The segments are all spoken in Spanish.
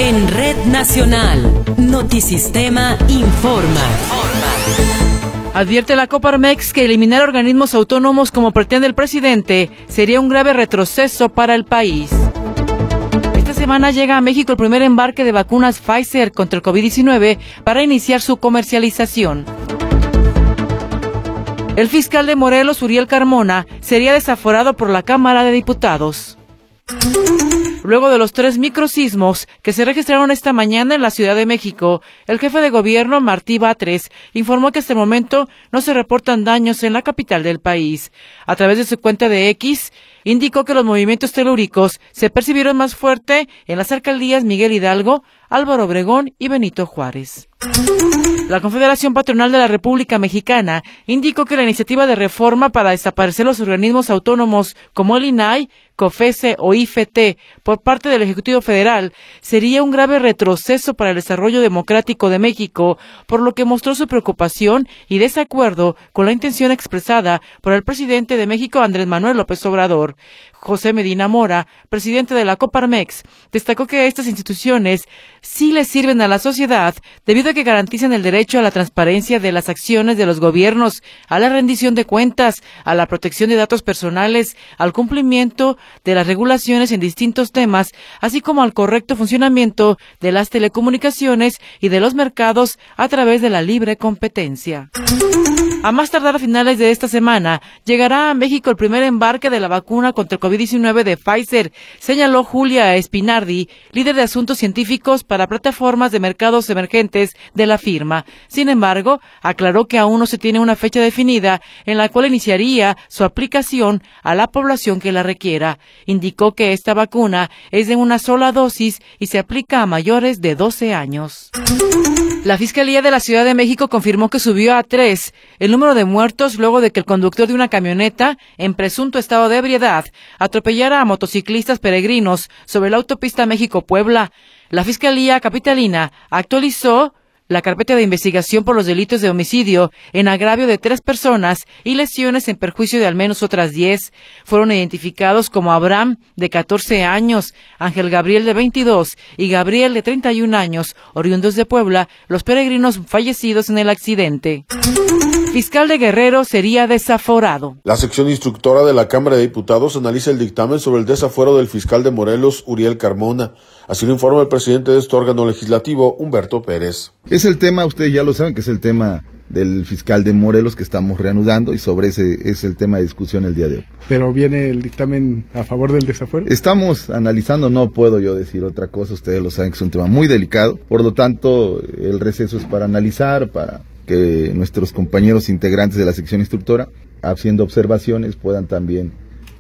En Red Nacional, Notisistema informa. Advierte la Coparmex que eliminar organismos autónomos como pretende el presidente sería un grave retroceso para el país. Esta semana llega a México el primer embarque de vacunas Pfizer contra el COVID-19 para iniciar su comercialización. El fiscal de Morelos, Uriel Carmona, sería desaforado por la Cámara de Diputados. Luego de los 3 microsismos que se registraron esta mañana en la Ciudad de México, el jefe de gobierno, Martí Batres, informó que hasta el momento no se reportan daños en la capital del país. A través de su cuenta de X, indicó que los movimientos telúricos se percibieron más fuerte en las alcaldías Miguel Hidalgo, Álvaro Obregón y Benito Juárez. La Confederación Patronal de la República Mexicana indicó que la iniciativa de reforma para desaparecer los organismos autónomos como el INAI, COFESE o IFT por parte del Ejecutivo Federal sería un grave retroceso para el desarrollo democrático de México, por lo que mostró su preocupación y desacuerdo con la intención expresada por el presidente de México, Andrés Manuel López Obrador. José Medina Mora, presidente de la Coparmex, destacó que estas instituciones sí le sirven a la sociedad debido a que garantizan el derecho a la transparencia de las acciones de los gobiernos, a la rendición de cuentas, a la protección de datos personales, al cumplimiento de las regulaciones en distintos temas, así como al correcto funcionamiento de las telecomunicaciones y de los mercados a través de la libre competencia. A más tardar a finales de esta semana, llegará a México el primer embarque de la vacuna contra el COVID-19 de Pfizer, señaló Julia Espinardi, líder de asuntos científicos para plataformas de mercados emergentes de la firma. Sin embargo, aclaró que aún no se tiene una fecha definida en la cual iniciaría su aplicación a la población que la requiera. Indicó que esta vacuna es de una sola dosis y se aplica a mayores de 12 años. La Fiscalía de la Ciudad de México confirmó que subió a 3 el número de muertos luego de que el conductor de una camioneta, en presunto estado de ebriedad, atropellara a motociclistas peregrinos sobre la autopista México-Puebla. La Fiscalía Capitalina actualizó la carpeta de investigación por los delitos de homicidio en agravio de 3 personas y lesiones en perjuicio de al menos otras 10. Fueron identificados como Abraham, de 14 años, Ángel Gabriel, de 22, y Gabriel, de 31 años, oriundos de Puebla, los peregrinos fallecidos en el accidente. Fiscal de Guerrero sería desaforado. La sección instructora de la Cámara de Diputados analiza el dictamen sobre el desafuero del fiscal de Morelos, Uriel Carmona. Así lo informa el presidente de este órgano legislativo, Humberto Pérez. Es el tema, ustedes ya lo saben, que es el tema del fiscal de Morelos que estamos reanudando y sobre ese es el tema de discusión el día de hoy. ¿Pero viene el dictamen a favor del desafuero? Estamos analizando, no puedo yo decir otra cosa, ustedes lo saben que es un tema muy delicado, por lo tanto el receso es para analizar, para que nuestros compañeros integrantes de la sección instructora, haciendo observaciones, puedan también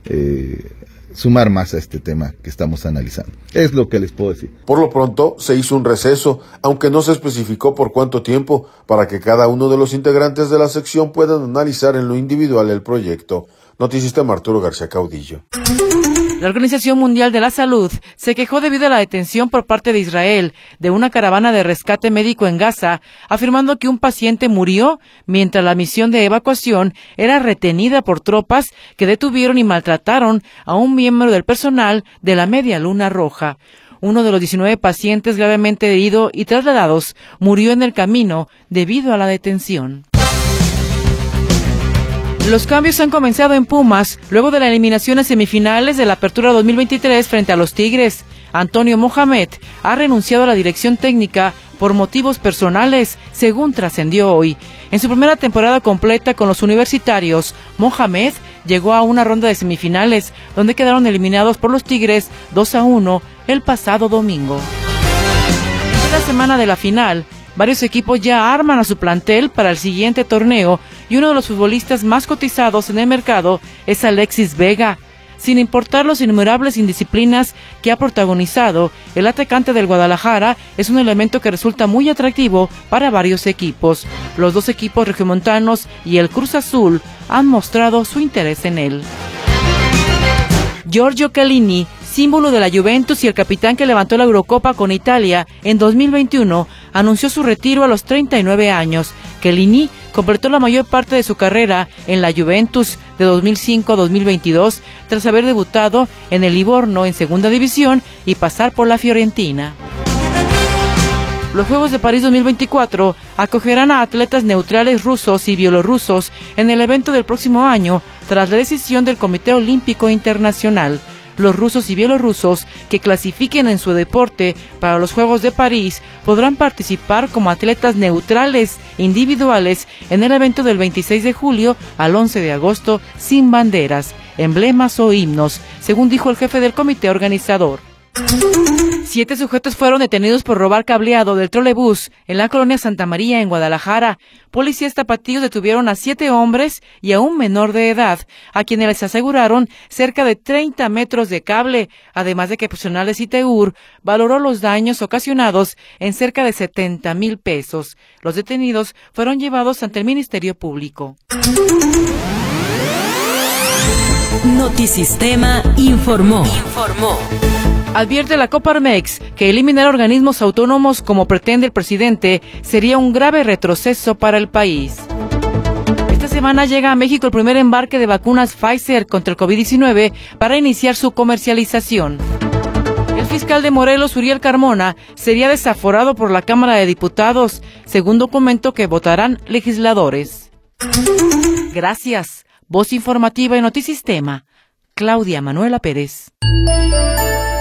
sumar más a este tema que estamos analizando. Es lo que les puedo decir. Por lo pronto, se hizo un receso, aunque no se especificó por cuánto tiempo, para que cada uno de los integrantes de la sección puedan analizar en lo individual el proyecto. Notisistema Arturo García Caudillo. La Organización Mundial de la Salud se quejó debido a la detención por parte de Israel de una caravana de rescate médico en Gaza, afirmando que un paciente murió mientras la misión de evacuación era retenida por tropas que detuvieron y maltrataron a un miembro del personal de la Media Luna Roja. Uno de los 19 pacientes gravemente heridos y trasladados murió en el camino debido a la detención. Los cambios han comenzado en Pumas luego de la eliminación en semifinales de la Apertura 2023 frente a los Tigres. Antonio Mohamed ha renunciado a la dirección técnica por motivos personales, según trascendió hoy. En su primera temporada completa con los universitarios, Mohamed llegó a una ronda de semifinales, donde quedaron eliminados por los Tigres 2-1 el pasado domingo. En la semana de la final, varios equipos ya arman a su plantel para el siguiente torneo y uno de los futbolistas más cotizados en el mercado es Alexis Vega. Sin importar los innumerables indisciplinas que ha protagonizado, el atacante del Guadalajara es un elemento que resulta muy atractivo para varios equipos. Los 2 equipos regiomontanos y el Cruz Azul han mostrado su interés en él. Giorgio Chiellini, símbolo de la Juventus y el capitán que levantó la Eurocopa con Italia en 2021, anunció su retiro a los 39 años. Chiellini completó la mayor parte de su carrera en la Juventus de 2005 a 2022, tras haber debutado en el Livorno en segunda división y pasar por la Fiorentina. Los Juegos de París 2024 acogerán a atletas neutrales rusos y bielorrusos en el evento del próximo año, tras la decisión del Comité Olímpico Internacional. Los rusos y bielorrusos que clasifiquen en su deporte para los Juegos de París podrán participar como atletas neutrales individuales en el evento del 26 de julio al 11 de agosto sin banderas, emblemas o himnos, según dijo el jefe del comité organizador. 7 sujetos fueron detenidos por robar cableado del trolebús en la colonia Santa María, en Guadalajara. Policías tapatíos detuvieron a 7 hombres y a un menor de edad, a quienes les aseguraron cerca de 30 metros de cable, además de que personal de CITEUR valoró los daños ocasionados en cerca de 70,000 pesos. Los detenidos fueron llevados ante el Ministerio Público. Notisistema informó. Advierte la Coparmex que eliminar organismos autónomos como pretende el presidente sería un grave retroceso para el país. Esta semana llega a México el primer embarque de vacunas Pfizer contra el COVID-19 para iniciar su comercialización. El fiscal de Morelos, Uriel Carmona, sería desaforado por la Cámara de Diputados, según documento que votarán legisladores. Gracias. Voz informativa y Notisistema. Claudia Manuela Pérez.